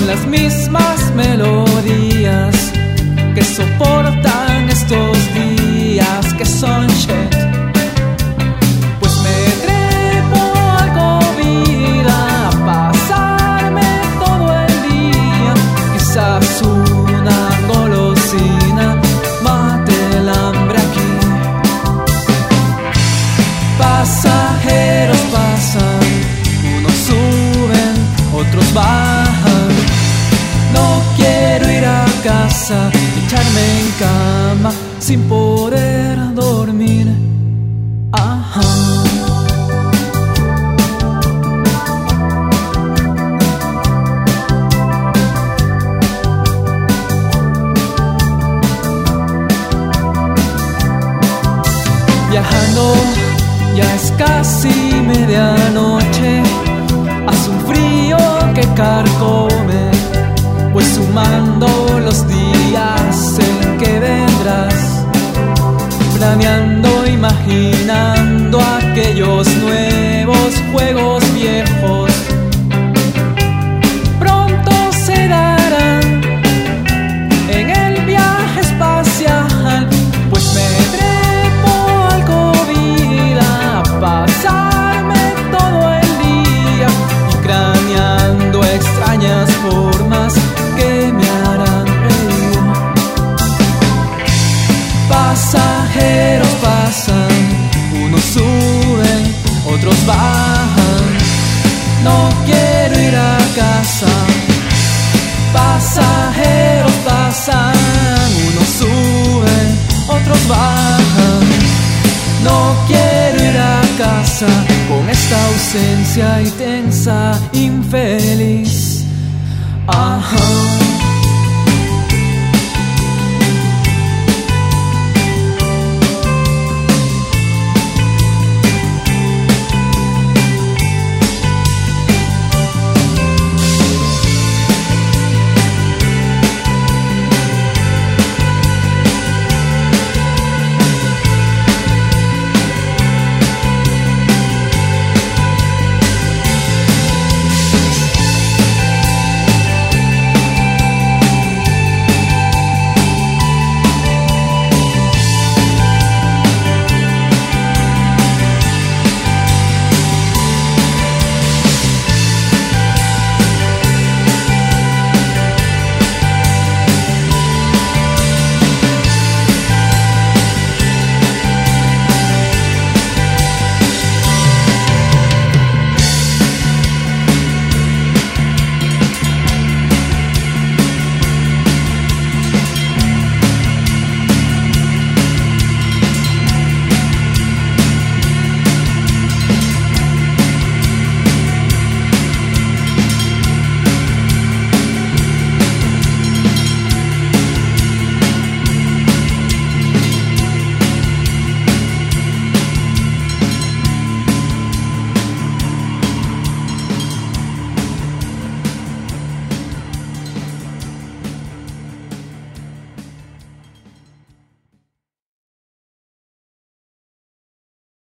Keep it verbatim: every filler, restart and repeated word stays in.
las mismas melodías que soportan estos días que son shit. Pues me trepo algo vida a pasarme todo el día. Quizás una golosina mate el hambre aquí. Pasajeros pasan, unos suben, otros bajan. No quiero ir a casa, echarme en cama sin poder dormir. Ajá. Viajando, ya es casi medianoche. Hace un frío que carcome, pues sumando los días en que vendrás, planeando, imaginando aquellos nuevos juegos viejos, pronto se darán en el viaje espacial. Pues me trepo algo vida a pasarme todo el día y craneando extrañas formas que me harán reír. Pasajeros pasan, unos suben, otros bajan. No quiero ir a casa. Pasajeros pasan, unos suben, otros bajan. No quiero ir a casa con esta ausencia intensa, infeliz.